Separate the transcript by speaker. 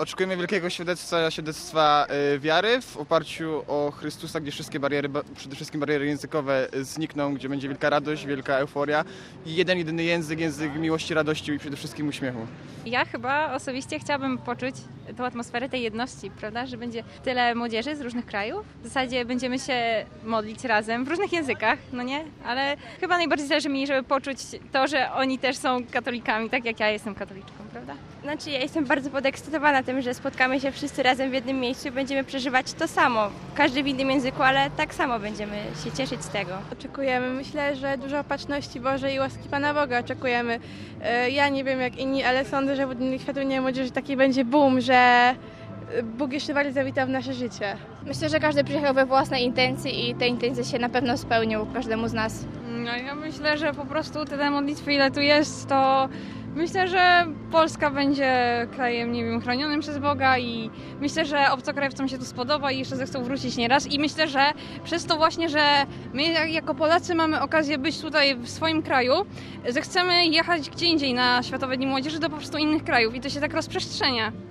Speaker 1: Oczekujemy wielkiego świadectwa wiary w oparciu o Chrystusa, gdzie wszystkie bariery, przede wszystkim bariery językowe znikną, gdzie będzie wielka radość, wielka euforia i jedyny język miłości, radości i przede wszystkim uśmiechu.
Speaker 2: Ja chyba osobiście chciałabym poczuć tą atmosferę tej jedności, prawda, że będzie tyle młodzieży z różnych krajów. W zasadzie będziemy się modlić razem w różnych językach, no nie? Ale chyba najbardziej zależy mi, żeby poczuć to, że oni też są katolikami, tak jak ja jestem katoliczką, prawda?
Speaker 3: Znaczy ja jestem bardzo podekscytowana tym, że spotkamy się wszyscy razem w jednym miejscu i będziemy przeżywać to samo. Każdy w innym języku, ale tak samo będziemy się cieszyć z tego.
Speaker 4: Oczekujemy, myślę, że dużo opatrzności Bożej i łaski Pana Boga oczekujemy. Ja nie wiem jak inni, ale sądzę, że w Dniu Światowej Młodzieży taki będzie boom, że Bóg jeszcze bardziej zawitał w nasze życie.
Speaker 5: Myślę, że każdy przyjechał we własnej intencji i te intencje się na pewno spełnią każdemu z nas.
Speaker 2: No ja myślę, że po prostu te modlitwy, ile tu jest, to myślę, że Polska będzie krajem, nie wiem, chronionym przez Boga i myślę, że obcokrajowcom się tu spodoba i jeszcze zechcą wrócić nieraz i myślę, że przez to właśnie, że my jako Polacy mamy okazję być tutaj w swoim kraju, zechcemy jechać gdzie indziej na Światowe Dni Młodzieży do po prostu innych krajów i to się tak rozprzestrzenia.